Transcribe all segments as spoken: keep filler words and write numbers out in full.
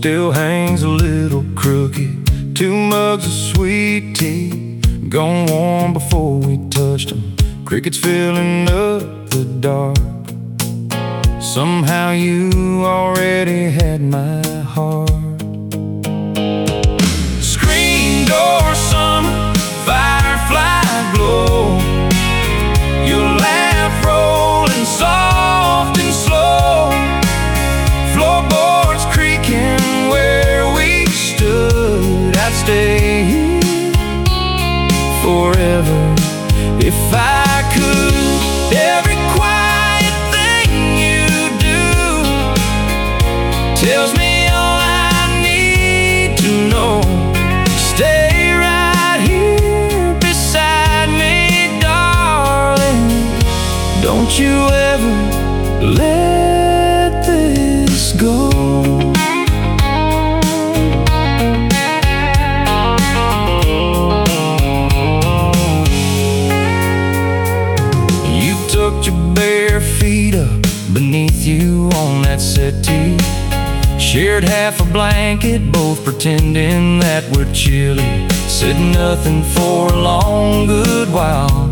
still hangs a little crooked. Two mugs of sweet tea, gone warm before we touched them. Crickets filling up the dark. Somehow you already had my heart. Screen door summer, firefly glow, your laugh rolling soft and slow, floorboards creaking where we stood. I'd stay here forever if I could. Every quiet thing you do tells me all I need to know. Stay right here beside me, darling. Don't you ever let this go. You tucked your bare feet up beneath you on that settee, shared half a blanket, both pretending that we're chilly. Said nothing for a long good while,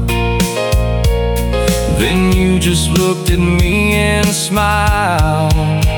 then you just looked at me and smiled.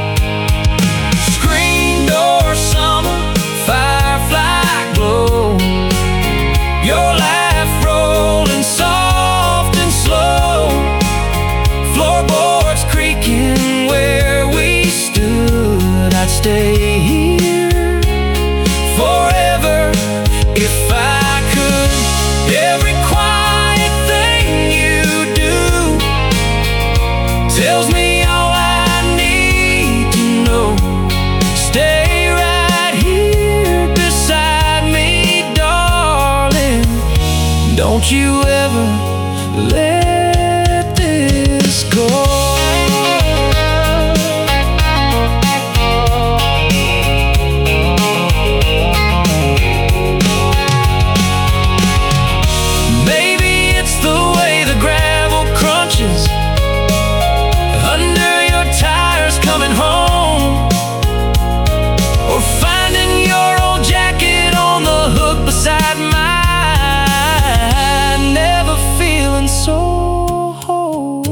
Screen door summer, firefly glow, your laugh rolling soft and slow, floorboards creaking where we stood. I'd stay here forever if I could. Every quiet thing you do tells me all I need to know. Stay right here beside me, darling. Don't you ever let this go. Under your tires coming home, or finding your old jacket on the hook beside mine, never feeling so whole.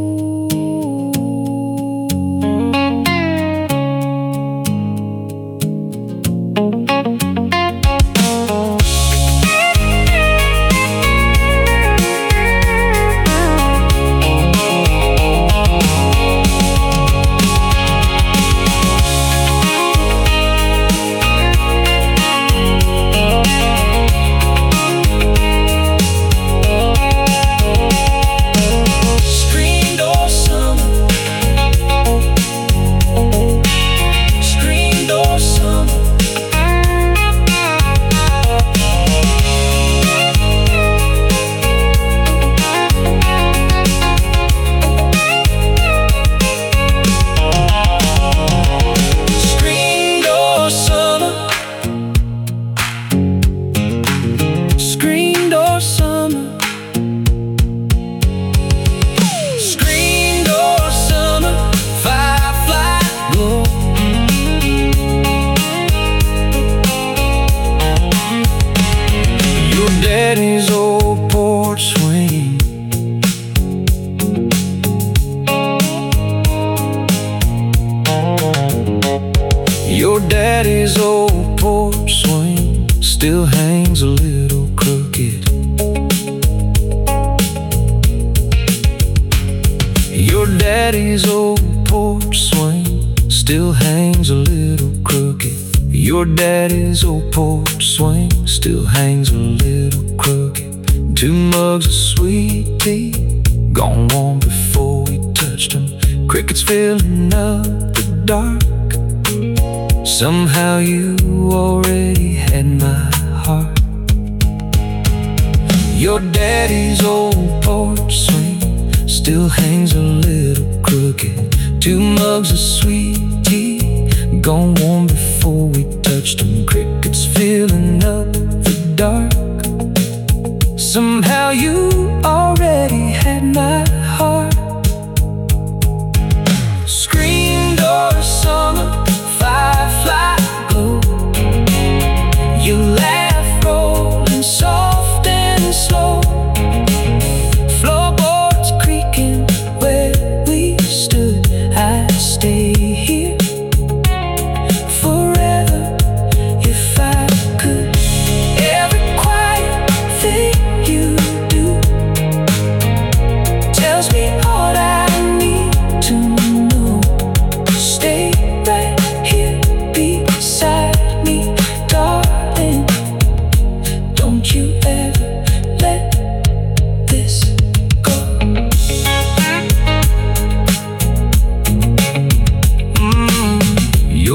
Daddy's old porch swing, your daddy's old porch swing still hangs a little crooked. Your daddy's old porch swing still hangs a little crooked. Your daddy's old porch swing still hangs a little crooked. Two mugs of sweet tea, gone warm before we touched them. Crickets filling up the dark. Somehow you already had my heart. Your daddy's old porch swing still hangs a little crooked. Two mugs of sweet tea, gone warm before we touched them. Crickets filling up the dark. Somehow you already had my heart. Screen door summer, firefly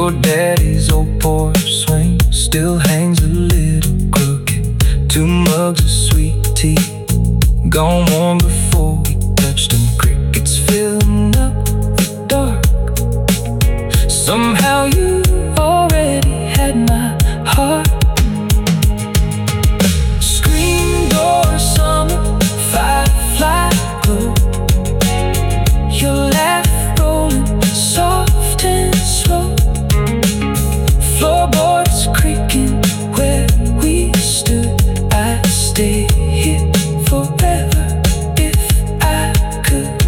Your daddy's old porch swing still hangs a little crooked. Two mugs of sweet tea, gone warm before we touched them. Crickets filling up the dark. Somehow you already had my heart. Screen door, summer, firefly glow. Your laugh rolling soft and slow. Floorboards creaking where we stood. I'd stay here forever if I could.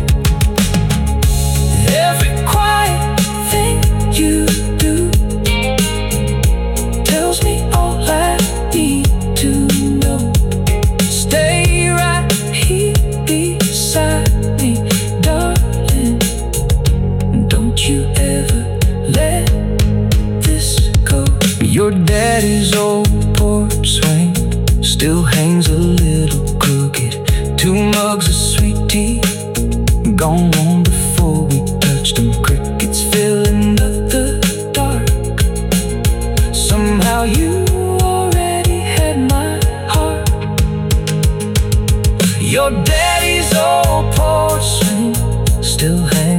Every quiet thing you do tells me all I need to know. Stay right here beside me, darling. Don't you ever let this go. Your daddy's old porch swing still hangs a little crooked. Two mugs of sweet tea, gone long before we touched them. Crickets filling up the dark. Somehow you already had my heart. Your daddy's old porch swing still hangs